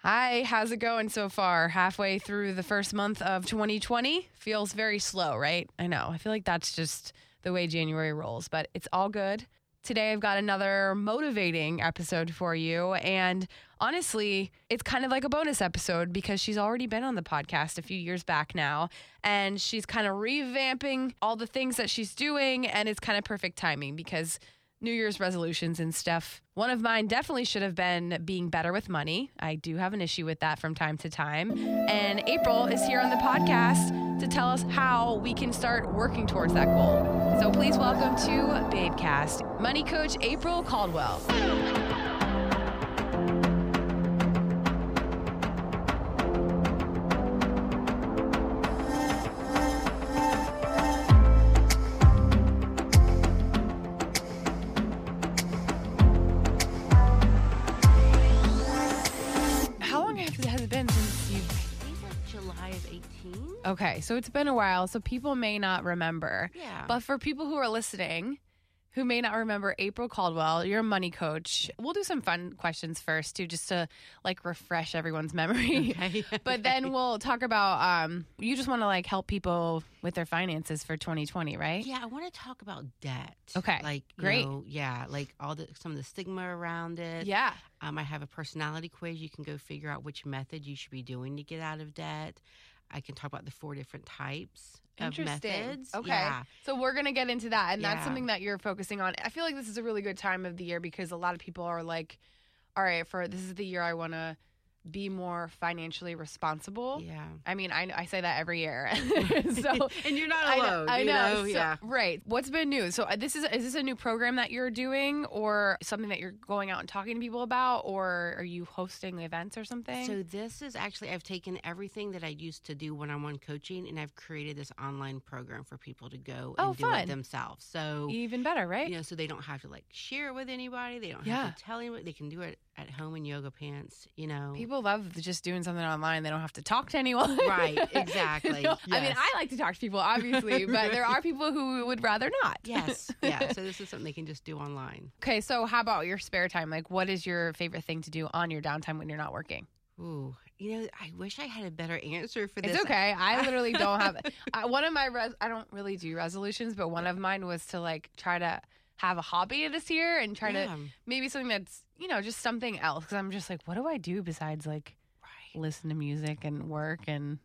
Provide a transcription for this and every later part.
Hi, how's it going so far? Halfway through the first month of 2020. Feels very slow, right? I know. I feel like that's just the way January rolls, but it's all good. Today, I've got another motivating episode for you. And honestly, it's kind of like a bonus episode because she's already been on the podcast a few years back now. And she's kind of revamping all the things that she's doing. And it's kind of perfect timing because New Year's resolutions and stuff. One of mine definitely should have been being better with money. I do have an issue with that from time to time. And April is here on the podcast to tell us how we can start working towards that goal. So please welcome to Babecast, money coach April Caldwell. Okay, so it's been a while, so people may not remember. Yeah. But for people who are listening who may not remember April Caldwell, you're a money coach. We'll do some fun questions first, too, just to, like, refresh everyone's memory. Okay. But then we'll talk about, you just want to, like, help people with their finances for 2020, right? Yeah, I want to talk about debt. Okay, Like, great. Like some of the stigma around it. Yeah. I have a personality quiz. You can go figure out which method you should be doing to get out of debt. I can talk about the 4 different types of methods. Okay. Yeah. So we're going to get into that. And that's Yeah. something that you're focusing on. I feel like this is a really good time of the year because a lot of people are like, all right, this is the year I want to be more financially responsible. Yeah. I mean, I say that every year. So and you're not alone. I know. So, yeah. Right. What's been new? So is this a new program that you're doing or something that you're going out and talking to people about, or are you hosting events or something? So this is actually, I've taken everything that I used to do one-on-one coaching and I've created this online program for people to go and do fun. it themselves. So Even better, right? so they don't have to like share it with anybody. They don't have to tell anybody. They can do it at home in yoga pants, People love just doing something online. They don't have to talk to anyone. Right, exactly. Yes. I mean, Yes. I like to talk to people, obviously, but there are people who would rather not. Yes. Yeah. So this is something they can just do online. Okay, so how about your spare time? Like, what is your favorite thing to do on your downtime when you're not working? Ooh, I wish I had a better answer for this. It's okay. I literally don't have it. One of my, I don't really do resolutions, but one of mine was to like try to have a hobby this year and try to maybe something that's, just something else. Because I'm just like, what do I do besides like listen to music and work and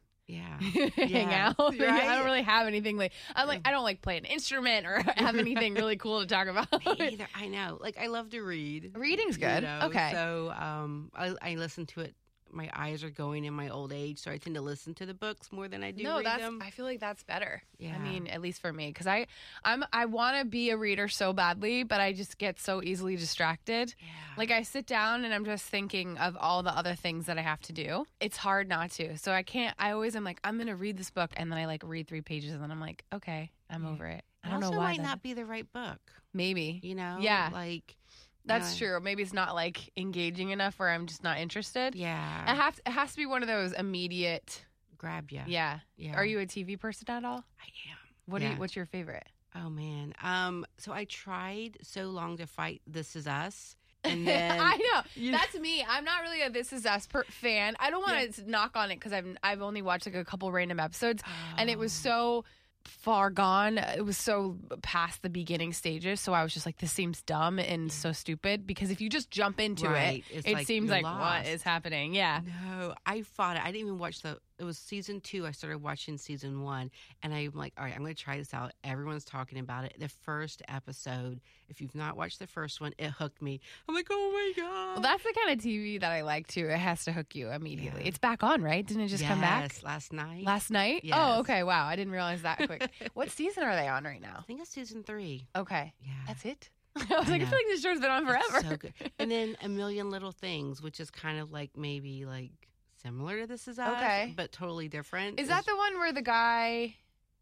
hang out? Right? I don't really have anything like, I don't like play an instrument or have anything really cool to talk about. Me either. I know. Like, I love to read. Reading's good. Okay. So I listen to it. My eyes are going in my old age, so I tend to listen to the books more than I do read them. I feel like that's better. Yeah. I mean, at least for me, because I want to be a reader so badly, but I just get so easily distracted. Yeah. Like I sit down and I'm just thinking of all the other things that I have to do. It's hard not to. So I always am like, I'm going to read this book, and then I like read 3 pages, and then I'm like, okay, I'm over it. I don't know why. It might not be the right book. Maybe. Yeah. Like. That's true. Maybe it's not like engaging enough where I'm just not interested. Yeah. It has to be one of those immediate. Grab you. Yeah. Yeah. Are you a TV person at all? I am. What's your favorite? Oh man. So I tried so long to fight This Is Us. And then I know. That's me. I'm not really a This Is Us fan. I don't want to knock on it because I've only watched like a couple random episodes and it was so far gone. It was so past the beginning stages. So I was just like, this seems dumb and so stupid because if you just jump into it seems like what is happening? Yeah. No, I fought it. I didn't even watch it was season 2. I started watching season 1 and I'm like, all right, I'm going to try this out. Everyone's talking about it. The first episode, if you've not watched the first one, it hooked me. I'm like, oh my God. Well, that's the kind of TV that I like too. It has to hook you immediately. Yeah. It's back on, right? Didn't it just come back? Last night. Last night? Yes. Oh, okay. Wow. I didn't realize that quick. What season are they on right now? I think it's season 3. Okay. Yeah. That's it? I was like, I feel like this show's been on forever. It's so good. And then A Million Little Things, which is kind of like maybe like similar to This Is Us, but totally different. Is that the one where the guy,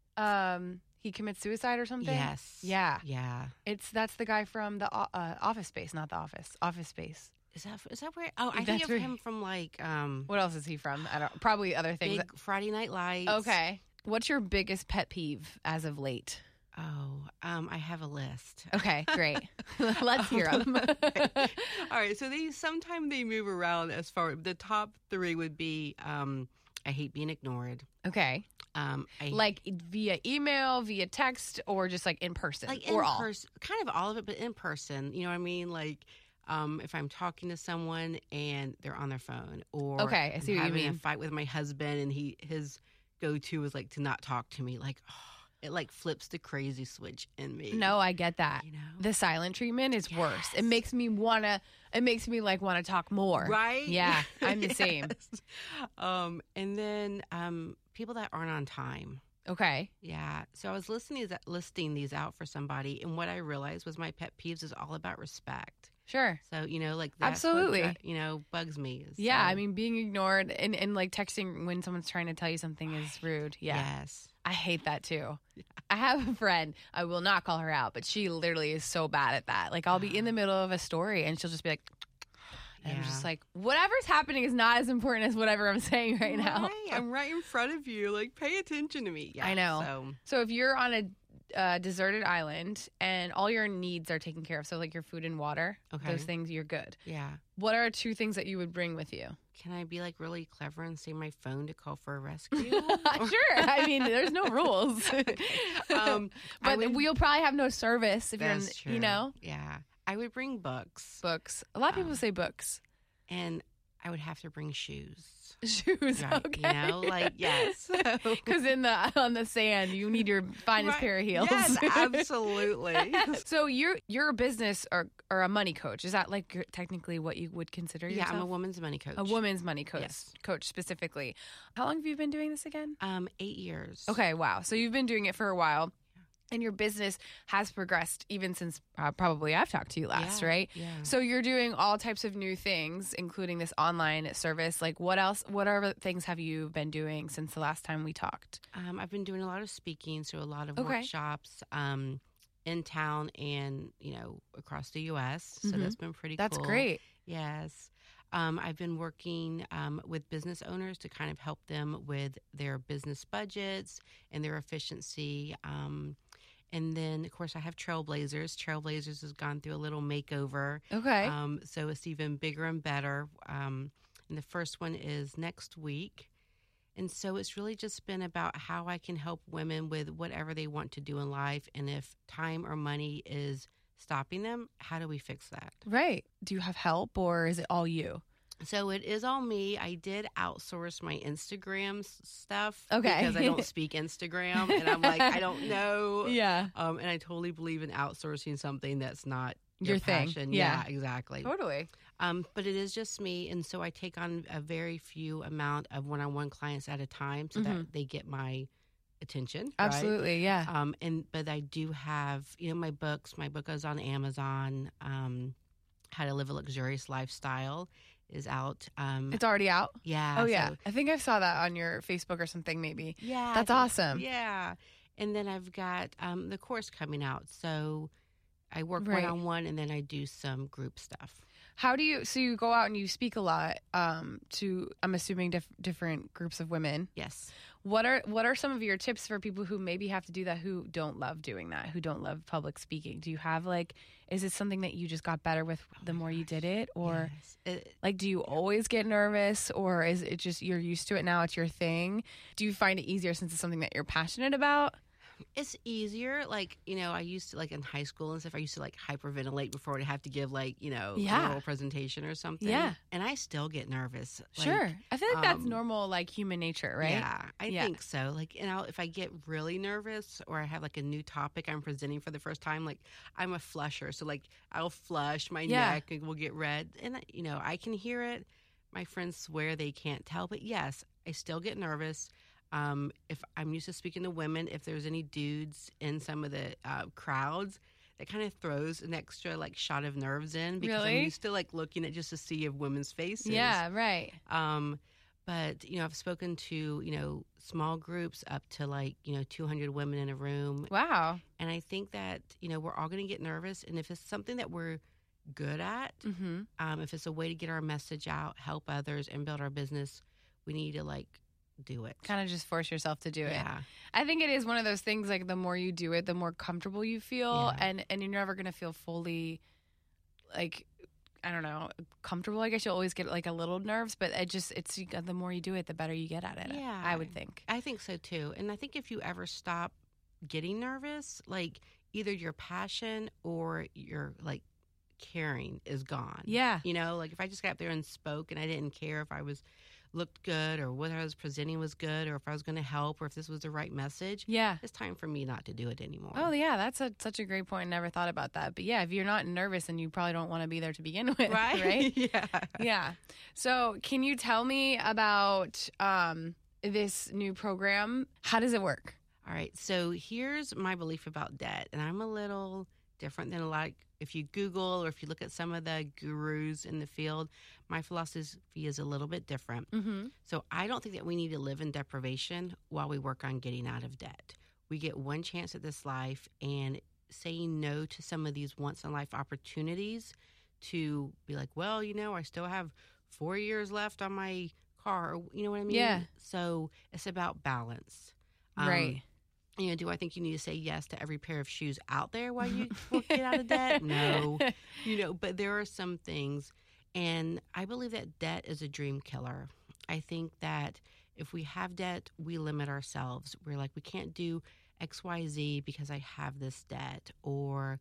he commits suicide or something? Yes. Yeah. Yeah. That's the guy from the Office Space, not The Office. Office Space. Is that where? Oh, I think of him from like. What else is he from? I don't. Probably other things. Big Friday Night Lights. Okay. What's your biggest pet peeve as of late? I have a list. Okay, great. Let's hear them. All right. So sometimes they move around as far. The top three would be I hate being ignored. Okay. Like via email, via text, or just like in person, like in or all? person, kind of all of it, but in person. You know what I mean? Like if I'm talking to someone and they're on their phone, or Okay, I see I'm what you having mean. a fight with my husband and his go-to is like to not talk to me. Like it like flips the crazy switch in me. No, I get that. You know? The silent treatment is worse. Yes. It makes me like wanna talk more. Right? Yeah, I'm the same. Yes. And then people that aren't on time. Okay. Yeah. So I was listing these out for somebody, and what I realized was my pet peeves is all about respect. Sure. So, like that's Absolutely. what, bugs me. Yeah, So, I mean, being ignored and like texting when someone's trying to tell you something is rude. Yeah. Yes. I hate that too. I have a friend, I will not call her out, but she literally is so bad at that. Like I'll be in the middle of a story and she'll just be like, and I'm just like, whatever's happening is not as important as whatever I'm saying right now. Right. I'm right in front of you. Like, pay attention to me. Yeah, I know. So if you're on a deserted island and all your needs are taken care of, so like your food and water, Okay. those things, you're good. Yeah. What are 2 things that you would bring with you? Can I be like really clever and say my phone to call for a rescue? Sure. I mean, there's no rules. But we'll probably have no service if That's you're, true. Yeah. I would bring books. Books. A lot of people say books. And I would have to bring shoes. Shoes, Right. okay. Yes. Because on the sand, you need your finest pair of heels. Yes, absolutely. So you're a business or a money coach. Is that like technically what you would consider Yeah, yourself? I'm a woman's money coach. A woman's money coach, Yes. coach specifically. How long have you been doing this again? 8 years. Okay, wow. So you've been doing it for a while. And your business has progressed even since probably I've talked to you last, Yeah, right? yeah. So you're doing all types of new things, including this online service. Like what else? What other things have you been doing since the last time we talked? I've been doing a lot of speaking, so a lot of Okay. workshops in town and, across the U.S. So Mhm. that's been pretty That's cool. great. Yes. I've been working with business owners to kind of help them with their business budgets and their efficiency. And then, of course, I have Trailblazers. Trailblazers has gone through a little makeover. Okay. So it's even bigger and better. And the first one is next week. And so it's really just been about how I can help women with whatever they want to do in life. And if time or money is stopping them, how do we fix that? Right. Do you have help or is it all you? So it is all me. I did outsource my Instagram stuff. Okay. Because I don't speak Instagram. And I'm like, I don't know. Yeah. And I totally believe in outsourcing something that's not Your thing. passion. Yeah. Exactly. Totally. But it is just me. And so I take on a very few amount of one-on-one clients at a time so that they get my attention. Right? Absolutely. Yeah. But I do have, my books. My book is on Amazon. How to Live a Luxurious Lifestyle is out. It's already out. Yeah. Oh yeah. so- I think I saw that on your Facebook or something maybe. yeah. That's awesome. Yeah. And then I've got the course coming out. So I work Right. one-on-one and then I do some group stuff. How do you, so you go out and you speak a lot to, I'm assuming, different groups of women. Yes. What are some of your tips for people who maybe have to do that, who don't love doing that, who don't love public speaking? Do you have is it something that you just got better with the more you did it? Or Yes. do you always get nervous, or is it just you're used to it now, it's your thing? Do you find it easier since it's something that you're passionate about? It's easier. I used to, in high school and stuff, I used to, hyperventilate before I'd have to give, a oral presentation or something. Yeah. And I still get nervous. Sure. I feel like that's normal, human nature, right? Yeah, I think so. If I get really nervous or I have, a new topic I'm presenting for the first time, I'm a flusher. So, I'll flush, my neck will get red. And, I can hear it. My friends swear they can't tell. But, yes, I still get nervous. If I'm used to speaking to women, if there's any dudes in some of the crowds, that kind of throws an extra shot of nerves in because Really? I'm used to looking at just a sea of women's faces. Yeah, right. But I've spoken to small groups up to 200 women in a room, Wow. and I think that we're all going to get nervous, and if it's something that we're good at, if it's a way to get our message out, help others, and build our business, we need to do it. Kind of just force yourself to do it. Yeah. I think it is one of those things, like, the more you do it, the more comfortable you feel. Yeah. And you're never going to feel fully, like, I don't know, comfortable. I guess you'll always get, like, a little nerves, but it's the more you do it, the better you get at it. Yeah. I would think. I think so too. And I think if you ever stop getting nervous, like, either your passion or your, like, caring is gone. Yeah. You know, like, if I just got up there and spoke and I didn't care if I looked good or what I was presenting was good or if I was going to help or if this was the right message. Yeah. It's time for me not to do it anymore. Oh, yeah. That's such a great point. Never thought about that. But yeah, if you're not nervous, then you probably don't want to be there to begin with. Right? Yeah. Yeah. So can you tell me about this new program? How does it work? All right. So here's my belief about debt. And I'm a little different than a lot. If you Google or if you look at some of the gurus in the field, my philosophy is a little bit different. Mm-hmm. So I don't think that we need to live in deprivation while we work on getting out of debt. We get one chance at this life, and saying no to some of these once-in-a-life opportunities to be like, well, you know, I still have 4 years left on my car. You know what I mean? Yeah. So it's about balance. Right. You know, do I think you need to say yes to every pair of shoes out there while you get out of debt? No. You know, but there are some things, and I believe that debt is a dream killer. I think that if we have debt, we limit ourselves. We're like, we can't do X, Y, Z because I have this debt, or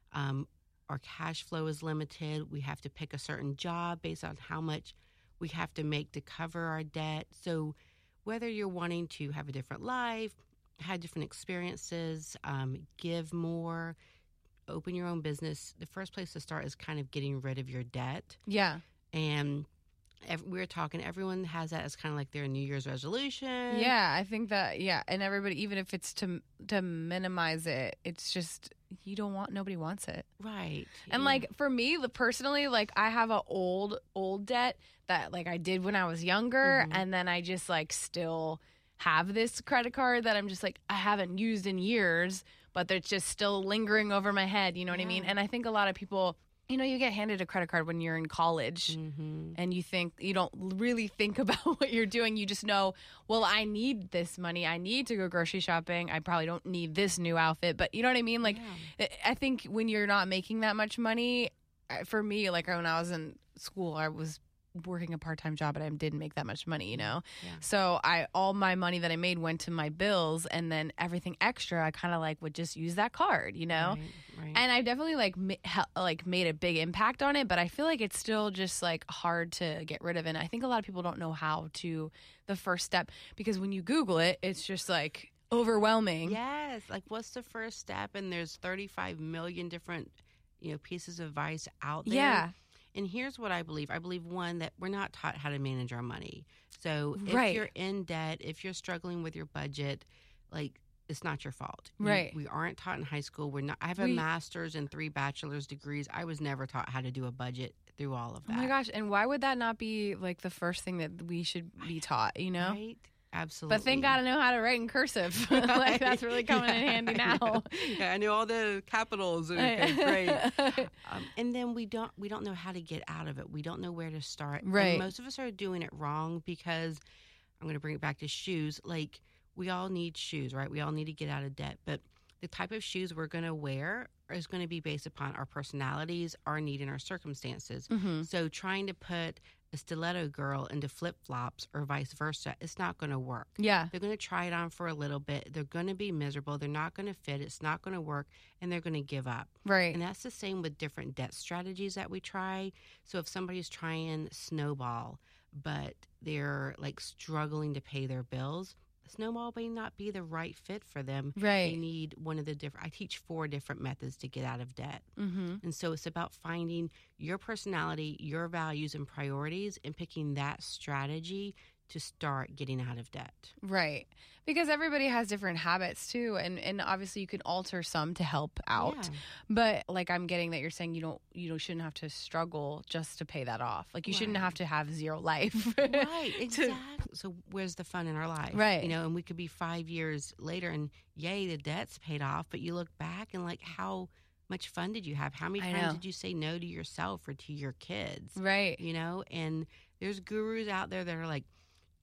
our cash flow is limited. We have to pick a certain job based on how much we have to make to cover our debt. So whether you're wanting to have a different life, have different experiences, give more, open your own business, the first place to start is kind of getting rid of your debt. Yeah. And we're talking, everyone has that as kind of like their New Year's resolution. Yeah, I think that, yeah. And everybody, even if it's to minimize it, it's just, nobody wants it. Right. And like for me personally, like I have a old debt that like I did when I was younger. Mm-hmm. And then I just like still have this credit card that I'm just like, I haven't used in years, but they're just still lingering over my head. You know what I mean? And I think a lot of people, you know, you get handed a credit card when you're in college and you don't really think about what you're doing. You just know, well, I need this money. I need to go grocery shopping. I probably don't need this new outfit, but you know what I mean? Like, I think when you're not making that much money, for me, like when I was in school, I was working a part-time job and I didn't make that much money, you know? Yeah. So all my money that I made went to my bills, and then everything extra, I kind of like would just use that card, you know? Right. And I definitely like made a big impact on it, but I feel like it's still just like hard to get rid of. And I think a lot of people don't know how to, the first step, because when you Google it, it's just like overwhelming. Yes. Like, what's the first step? And there's 35 million different, you know, pieces of advice out there. Yeah. And here's what I believe. I believe, one, that we're not taught how to manage our money. So if Right. you're in debt, if you're struggling with your budget, like, it's not your fault. Right. We aren't taught in high school. We're not. I have a master's and 3 bachelor's degrees. I was never taught how to do a budget through all of that. Oh my gosh. And why would that not be like the first thing that we should be taught, you know? Right? Absolutely. But thank God I know how to write in cursive. Like that's really coming in handy now. Yeah, I know all the capitals. Okay, great. And then we don't know how to get out of it. We don't know where to start. Right. And most of us are doing it wrong because I'm going to bring it back to shoes. Like, we all need shoes, right? We all need to get out of debt. But the type of shoes we're going to wear is going to be based upon our personalities, our need, and our circumstances. Mm-hmm. So trying to put a stiletto girl into flip-flops or vice versa, it's not going to work. Yeah. They're going to try it on for a little bit. They're going to be miserable. They're not going to fit. It's not going to work, and they're going to give up. Right. And that's the same with different debt strategies that we try. So if somebody's trying Snowball, but they're like struggling to pay their bills, Snowball may not be the right fit for them. Right. They need one of the different, I teach 4 different methods to get out of debt. Mm-hmm. And so it's about finding your personality, your values and priorities, and picking that strategy to start getting out of debt. Right. Because everybody has different habits too. And obviously you can alter some to help out. Yeah. But like I'm getting that you're saying you shouldn't have to struggle just to pay that off. Like you shouldn't Right. have to have zero life. Right, exactly. So where's the fun in our life? Right. You know, and we could be 5 years later and yay, the debt's paid off. But you look back and like, how much fun did you have? How many I times know. did you say no to yourself or to your kids? Right. You know, and there's gurus out there that are like,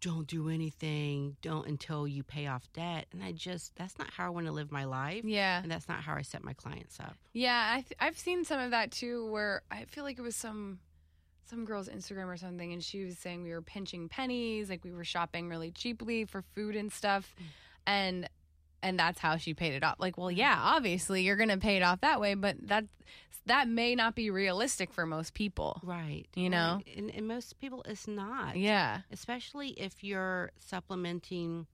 don't do anything, don't until you pay off debt. And that's not how I want to live my life. Yeah. And that's not how I set my clients up. Yeah, I've seen some of that too, where I feel like it was some girl's Instagram or something, and she was saying we were pinching pennies, like we were shopping really cheaply for food and stuff, and that's how she paid it off. Like, well, yeah, obviously you're gonna pay it off that way, but that may not be realistic for most people, right? You know, right. And most people, it's not. Yeah, especially if you're supplementing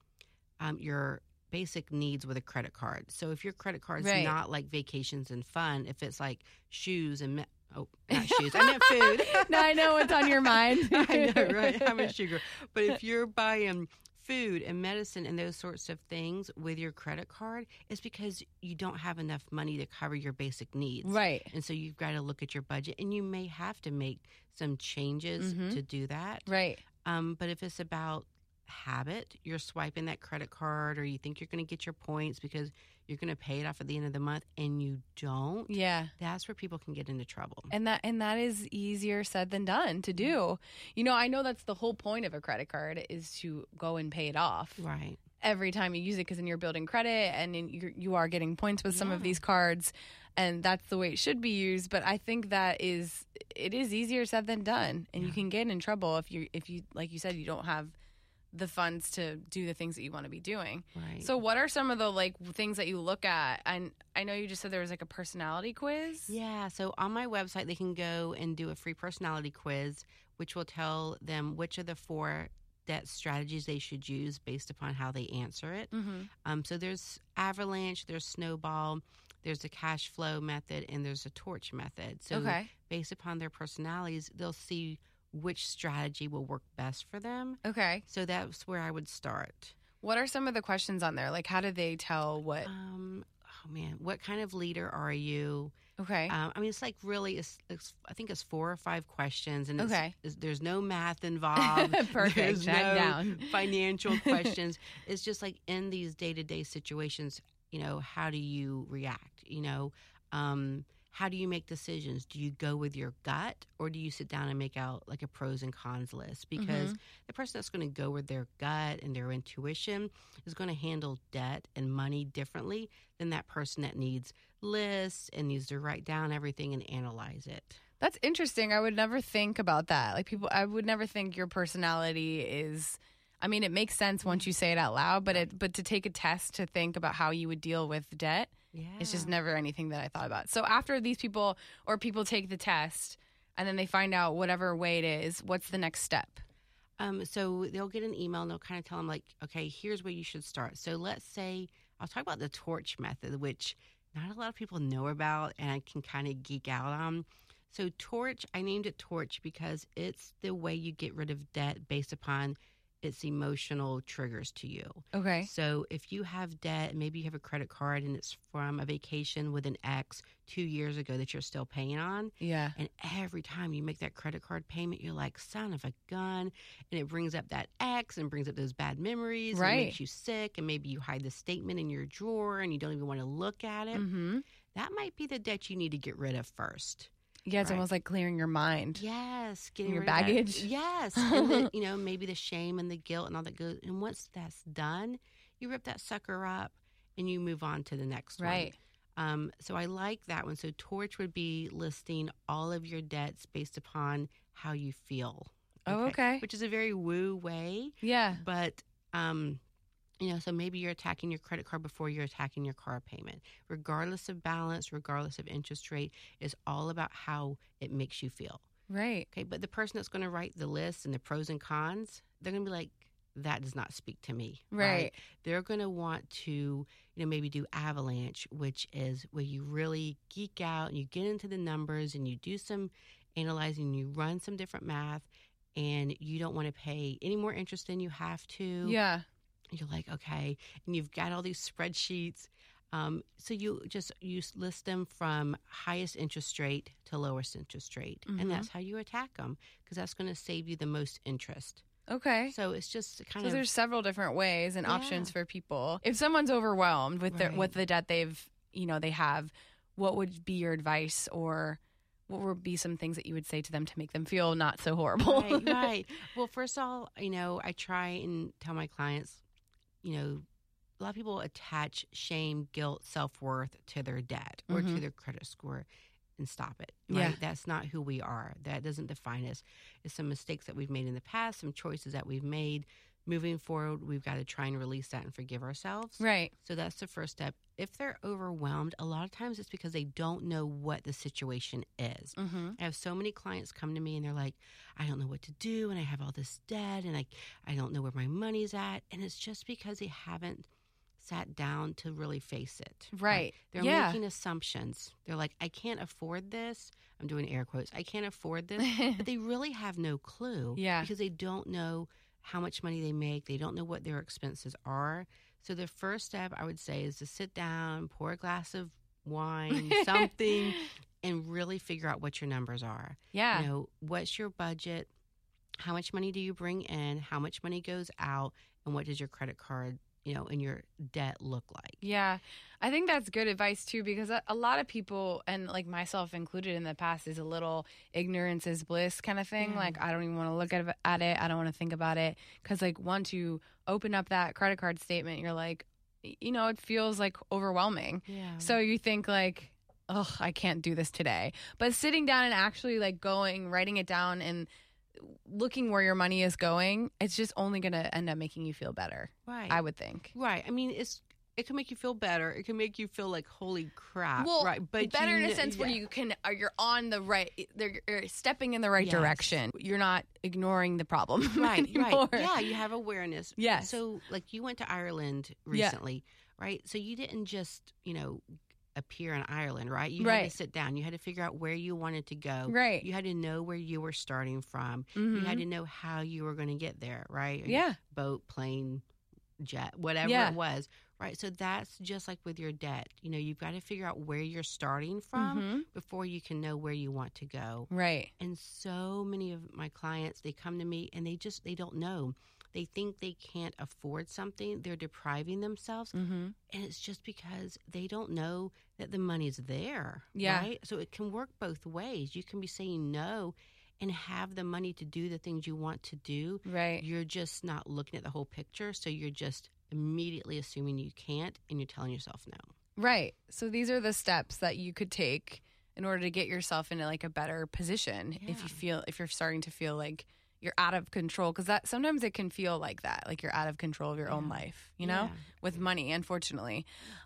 your basic needs with a credit card. So if your credit card's Right. not like vacations and fun, if it's like shoes and not shoes, I meant food. No, I know what's on your mind. I know, right? I'm a sugar. But if you're buying food and medicine and those sorts of things with your credit card, it's because you don't have enough money to cover your basic needs. Right. And so you've got to look at your budget, and you may have to make some changes to do that. Right. But if it's about habit, you're swiping that credit card, or you think you're going to get your points because you're going to pay it off at the end of the month and you don't. Yeah. That's where people can get into trouble. And that is easier said than done to do. You know, I know that's the whole point of a credit card, is to go and pay it off. Right. Every time you use it, because then you're building credit, and you are getting points with some of these cards, and that's the way it should be used. But I think it is easier said than done, and you can get in trouble if you like you said, you don't have the funds to do the things that you want to be doing. Right. So what are some of the like things that you look at? And I know you just said there was like a personality quiz. Yeah. So on my website, they can go and do a free personality quiz, which will tell them which of the 4 debt strategies they should use based upon how they answer it. Mm-hmm. So there's avalanche, there's snowball, there's a cash flow method, and there's a torch method. So based upon their personalities, they'll see which strategy will work best for them. Okay. So that's where I would start. What are some of the questions on there? Like, how do they tell what? Oh man, what kind of leader are you? Okay. I mean, it's like really, I think it's 4 or 5 questions, and there's no math involved. Perfect. There's I'm no down. financial questions. It's just like in these day-to-day situations, you know, how do you react? You know, how do you make decisions? Do you go with your gut, or do you sit down and make out like a pros and cons list? Because the person that's going to go with their gut and their intuition is going to handle debt and money differently than that person that needs lists and needs to write down everything and analyze it. That's interesting. I would never think about that. Like I would never think your personality is. I mean, it makes sense once you say it out loud, but to take a test to think about how you would deal with debt, it's just never anything that I thought about. So after these people take the test and then they find out whatever way it is, what's the next step? So they'll get an email and they'll kind of tell them like, okay, here's where you should start. So let's say I'll talk about the torch method, which not a lot of people know about and I can kind of geek out on. So torch, I named it torch because it's the way you get rid of debt based upon its emotional triggers to you. Okay. So if you have debt, maybe you have a credit card and it's from a vacation with an ex 2 years ago that you're still paying on. Yeah. And every time you make that credit card payment, you're like, son of a gun. And it brings up that ex and brings up those bad memories. Right. And it makes you sick. And maybe you hide the statement in your drawer and you don't even want to look at it. Mm-hmm. That might be the debt you need to get rid of first. Yeah, it's almost like clearing your mind. Yes. Getting Your rid of that. baggage. Yes. And then, you know, maybe the shame and the guilt and all that goes. And once that's done, you rip that sucker up and you move on to the next Right. one. So I like that one. So Torch would be listing all of your debts based upon how you feel. Oh, okay. Which is a very woo way. Yeah. But, you know, so maybe you're attacking your credit card before you're attacking your car payment. Regardless of balance, regardless of interest rate, it's all about how it makes you feel. Right. Okay, but the person that's going to write the list and the pros and cons, they're going to be like, that does not speak to me. Right. They're going to want to, you know, maybe do avalanche, which is where you really geek out and you get into the numbers and you do some analyzing, you run some different math, and you don't want to pay any more interest than you have to. Yeah. You're like, okay, and you've got all these spreadsheets. So you list them from highest interest rate to lowest interest rate. Mm-hmm. And that's how you attack them, because that's going to save you the most interest. Okay. So it's just kind So of. there's several different ways and options for people. If someone's overwhelmed with Right. with the debt they have, what would be your advice, or what would be some things that you would say to them to make them feel not so horrible? Right. Well, first of all, I try and tell my clients, a lot of people attach shame, guilt, self-worth to their debt or to their credit score, and stop it. Right? Yeah. That's not who we are. That doesn't define us. It's some mistakes that we've made in the past, some choices that we've made. Moving forward, we've got to try and release that and forgive ourselves. Right. So that's the first step. If they're overwhelmed, a lot of times it's because they don't know what the situation is. I have so many clients come to me and they're like, I don't know what to do, and I have all this debt, and I don't know where my money's at. And it's just because they haven't sat down to really face it. Right. They're making assumptions. They're like, I can't afford this. I'm doing air quotes. I can't afford this. But they really have no clue. Yeah. Because they don't know how much money they make. They don't know what their expenses are. So the first step, I would say, is to sit down, pour a glass of wine, something, and really figure out what your numbers are. Yeah. What's your budget? How much money do you bring in? How much money goes out? And what does your credit card, and your debt look like? Yeah. I think that's good advice too, because a lot of people, and like myself included in the past, is a little ignorance is bliss kind of thing. Yeah. Like, I don't even want to look at it. I don't want to think about it. Because like once you open up that credit card statement, you're like, it feels like overwhelming. Yeah. So you think like, oh, I can't do this today. But sitting down and actually like writing it down and looking where your money is going, it's just only going to end up making you feel better. Right. I would think. Right. I mean, it can make you feel better. It can make you feel like, holy crap. Well, right. But better in a sense where you're on the right, you're stepping in the right direction. You're not ignoring the problem anymore. Right. Yeah, you have awareness. Yes. So, like, you went to Ireland recently, right? So you didn't just, appear in Ireland, right? You had to sit down. You had to figure out where you wanted to go. Right. You had to know where you were starting from. You had to know how you were going to get there, right? Yeah. Boat, plane, jet, whatever it was. Right. So that's just like with your debt. You've got to figure out where you're starting from before you can know where you want to go. Right. And so many of my clients, they come to me and they don't know. They think they can't afford something. They're depriving themselves. And it's just because they don't know that the money's there. Yeah. Right. So it can work both ways. You can be saying no and have the money to do the things you want to do. Right. You're just not looking at the whole picture. So you're just immediately assuming you can't, and you're telling yourself no. Right. So these are the steps that you could take in order to get yourself into like a better position if you're starting to feel like you're out of control, because that sometimes it can feel like that, like you're out of control of your own life, with money, unfortunately.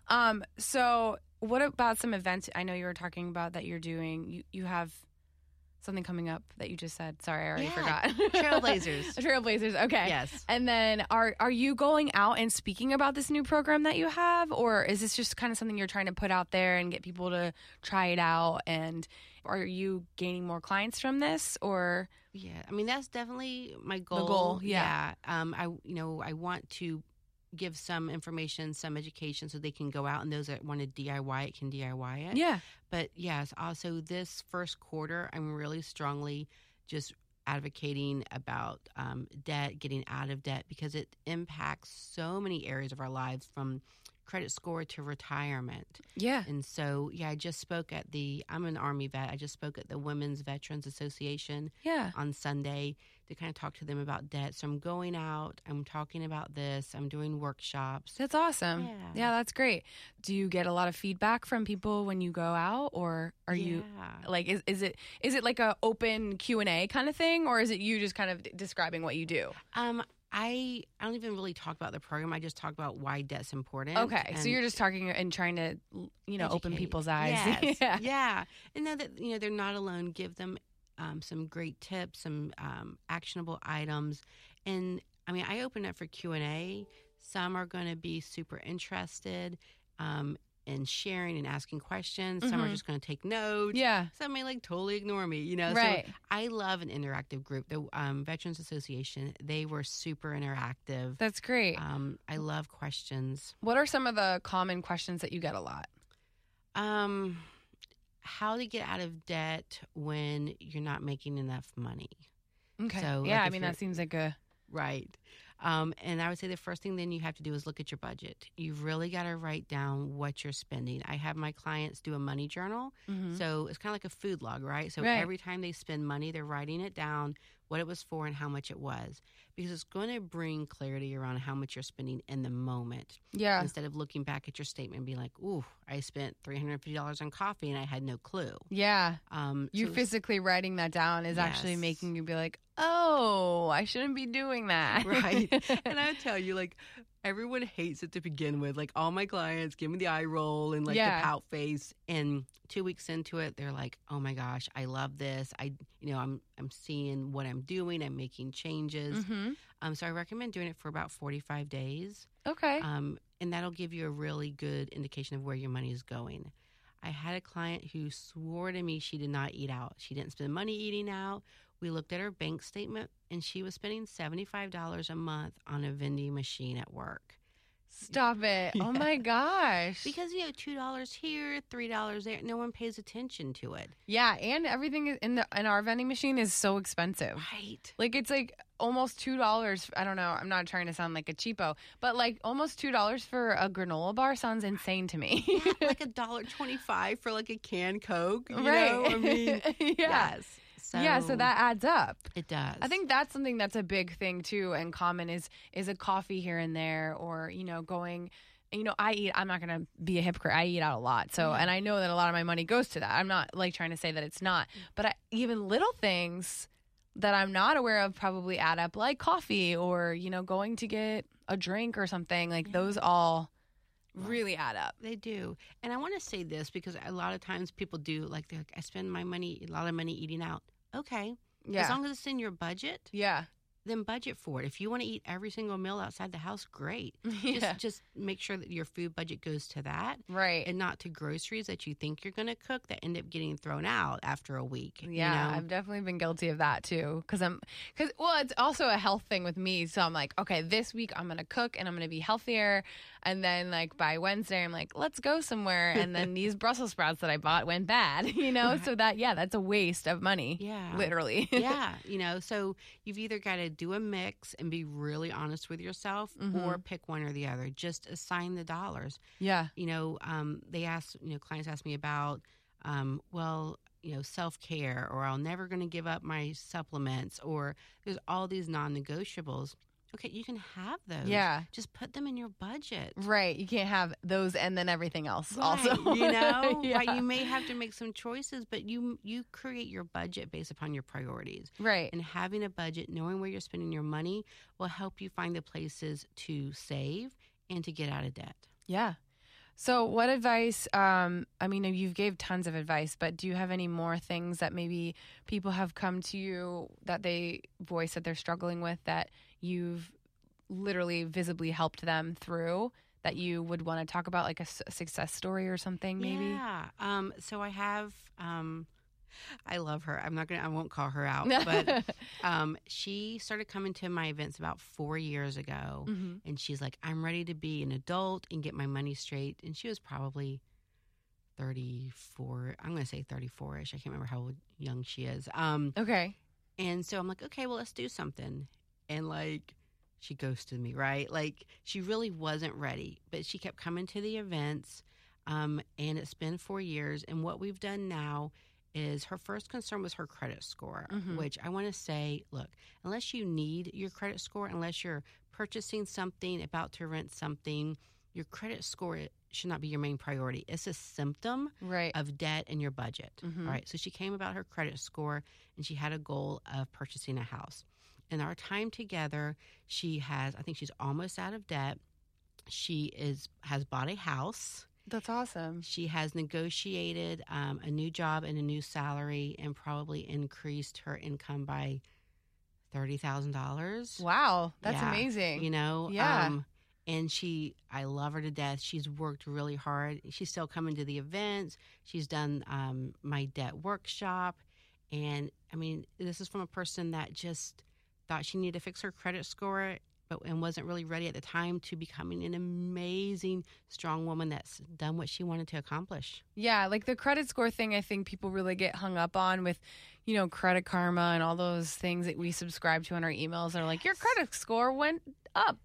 So what about some events? I know you were talking about that you're doing. You have something coming up that you just said. Sorry, I already forgot. Trailblazers. Trailblazers. Okay. Yes. And then are you going out and speaking about this new program that you have, or is this just kind of something you're trying to put out there and get people to try it out? And are you gaining more clients from this, or? Yeah, I mean, that's definitely my goal. The goal, yeah. I want to give some information, some education, so they can go out, and those that want to DIY it can DIY it. Yeah. But yes, also this first quarter, I'm really strongly just advocating about debt, getting out of debt, because it impacts so many areas of our lives, from credit score to retirement. Yeah. And so, I just spoke at I'm an Army vet. I just spoke at the Women's Veterans Association on Sunday to kind of talk to them about debt. So I'm going out, I'm talking about this, I'm doing workshops. That's awesome. Yeah, that's great. Do you get a lot of feedback from people when you go out, or are you like, is it like a open Q&A kind of thing, or is it you just kind of describing what you do? I don't even really talk about the program. I just talk about why debt's important. Okay, so you're just talking and trying to, open people's eyes. Yes. Yeah. And know that, they're not alone. Give them some great tips, some actionable items. And, I mean, I open up for Q&A. Some are going to be super interested in sharing and asking questions. Some are just going to take notes. Yeah. Some may totally ignore me, Right. So I love an interactive group. The Veterans Association, they were super interactive. That's great. I love questions. What are some of the common questions that you get a lot? How to get out of debt when you're not making enough money. Okay. So, I mean, that seems like a... Right. And I would say the first thing then you have to do is look at your budget. You've really got to write down what you're spending. I have my clients do a money journal. So it's kind of like a food log, right? So every time they spend money, they're writing it down, what it was for and how much it was. Because it's going to bring clarity around how much you're spending in the moment. Yeah. Instead of looking back at your statement and being like, ooh, I spent $350 on coffee and I had no clue. Yeah. You so physically writing that down is actually making you be like, oh, I shouldn't be doing that. Right. And I tell you, like, everyone hates it to begin with. Like, all my clients give me the eye roll and like the pout face. And 2 weeks into it, they're like, oh my gosh, I love this. I'm seeing what I'm doing. I'm making changes. So I recommend doing it for about 45 days. Okay. And that'll give you a really good indication of where your money is going. I had a client who swore to me she did not eat out. She didn't spend money eating out. We looked at her bank statement, and she was spending $75 a month on a vending machine at work. Stop it. Oh, my gosh. Because, $2 here, $3 there. No one pays attention to it. Yeah, and everything in our vending machine is so expensive. Right. Like, it's like almost $2. I don't know. I'm not trying to sound like a cheapo, but like almost $2 for a granola bar sounds insane to me. Yeah, like $1.25 for like a canned Coke. You right. know? I mean, yes. So that adds up. It does. I think that's something that's a big thing too, and common is a coffee here and there, or going. I'm not going to be a hypocrite. I eat out a lot. So, and I know that a lot of my money goes to that. I'm not like trying to say that it's not, but even little things that I'm not aware of probably add up, like coffee or, going to get a drink or something. Like those all really add up. They do. And I want to say this because a lot of times people do, like, I spend a lot of money eating out. Okay. Yeah. As long as it's in your budget. Yeah. Then budget for it. If you want to eat every single meal outside the house, great. Yeah. Just make sure that your food budget goes to that. Right. And not to groceries that you think you're going to cook that end up getting thrown out after a week. Yeah, I've definitely been guilty of that too. Because it's also a health thing with me. So I'm like, okay, this week I'm going to cook and I'm going to be healthier. And then like by Wednesday, I'm like, let's go somewhere. And then these Brussels sprouts that I bought went bad, So that's a waste of money. Yeah. Literally. Yeah. So you've either got to do a mix and be really honest with yourself or pick one or the other. Just assign the dollars. Yeah. They ask, clients ask me about, self-care, or I'm never going to give up my supplements, or there's all these non-negotiables. Okay, you can have those. Yeah. Just put them in your budget. Right. You can't have those and then everything else right. also. Yeah. Right. You may have to make some choices, but you create your budget based upon your priorities. Right. And having a budget, knowing where you're spending your money, will help you find the places to save and to get out of debt. Yeah. So what advice, you've gave tons of advice, but do you have any more things that maybe people have come to you that they voice that they're struggling with that you've literally visibly helped them through that you would want to talk about, like a success story or something maybe? Yeah. So I have, I love her. I won't call her out, but she started coming to my events about 4 years ago. And she's like, I'm ready to be an adult and get my money straight. And she was probably 34. I'm going to say 34-ish. I can't remember how young she is. Okay. And so I'm like, okay, well, let's do something. And like, she ghosted me, right? Like, she really wasn't ready, but she kept coming to the events. And it's been 4 years. And what we've done now is her first concern was her credit score, which I want to say, look, unless you need your credit score, unless you're purchasing something, about to rent something, your credit score should not be your main priority. It's a symptom of debt in your budget. All right. So she came about her credit score, and she had a goal of purchasing a house. In our time together, I think she's almost out of debt. She has bought a house. That's awesome. She has negotiated a new job and a new salary, and probably increased her income by $30,000. Wow, that's amazing. Yeah. And I love her to death. She's worked really hard. She's still coming to the events. She's done my debt workshop. And I mean, this is from a person that just thought she needed to fix her credit score, and wasn't really ready at the time to becoming an amazing, strong woman that's done what she wanted to accomplish. Yeah, like the credit score thing, I think people really get hung up on with, Credit Karma and all those things that we subscribe to on our emails. They're like, your credit score went up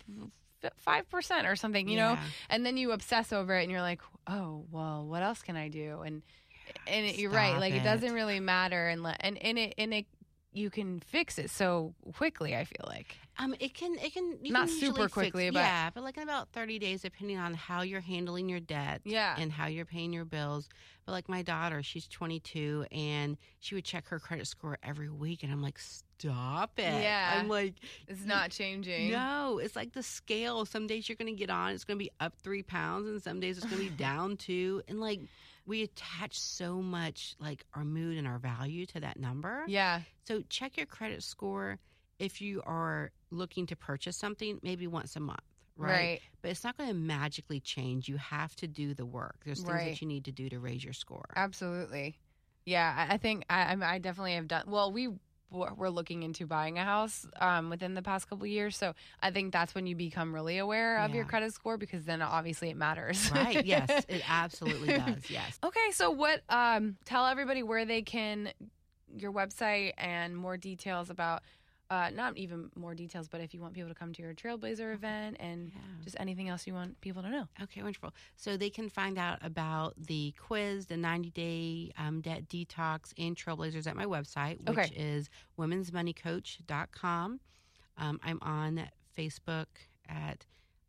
5% or something, and then you obsess over it and you're like, oh, well, what else can I do? And you're right. Like, it doesn't really matter. And it you can fix it so quickly, I feel like. It can you not can super quickly, but yeah, but like in about 30 days, depending on how you're handling your debt, and how you're paying your bills. But like my daughter, she's 22, and she would check her credit score every week, and I'm like, stop it. Yeah, I'm like, it's not changing. No, it's like the scale. Some days you're going to get on, it's going to be up 3 pounds, and some days it's going to be down 2, and like. We attach so much like our mood and our value to that number. Yeah. So check your credit score if you are looking to purchase something, maybe once a month, right? But it's not going to magically change. You have to do the work. There's things that you need to do to raise your score. Absolutely. Yeah, I think I definitely have done. Well, we're looking into buying a house within the past couple of years. So I think that's when you become really aware of your credit score, because then obviously it matters. Right. Yes, it absolutely does. Yes. Okay. So tell everybody where they can, your website and more details about, not even more details, but if you want people to come to your Trailblazer event and just anything else you want people to know. Okay, wonderful. So they can find out about the quiz, the 90-day debt detox, and Trailblazers at my website, which is womensmoneycoach.com. I'm on Facebook at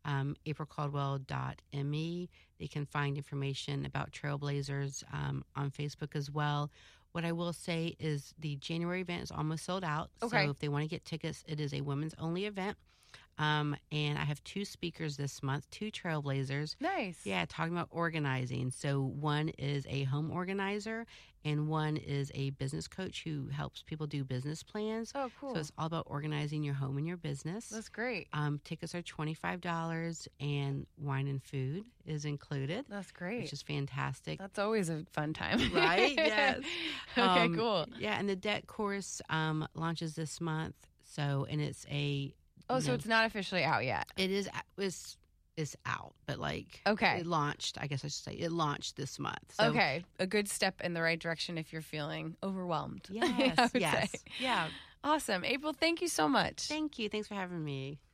aprilcaldwell.me. They can find information about Trailblazers on Facebook as well. What I will say is the January event is almost sold out. Okay. So if they want to get tickets, it is a women's only event. And I have 2 speakers this month, 2 Trailblazers. Nice. Yeah, talking about organizing. So one is a home organizer, and one is a business coach who helps people do business plans. Oh, cool. So it's all about organizing your home and your business. That's great. Tickets are $25, and wine and food is included. That's great. Which is fantastic. That's always a fun time. Right? Yes. Okay, cool. Yeah, and the debt course launches this month. So, and it's a... so it's not officially out yet. It is. It's out, but it launched. I guess I should say it launched this month. So, okay, a good step in the right direction if you're feeling overwhelmed. Yes, yes, say. Yeah. Awesome, April. Thank you so much. Thank you. Thanks for having me.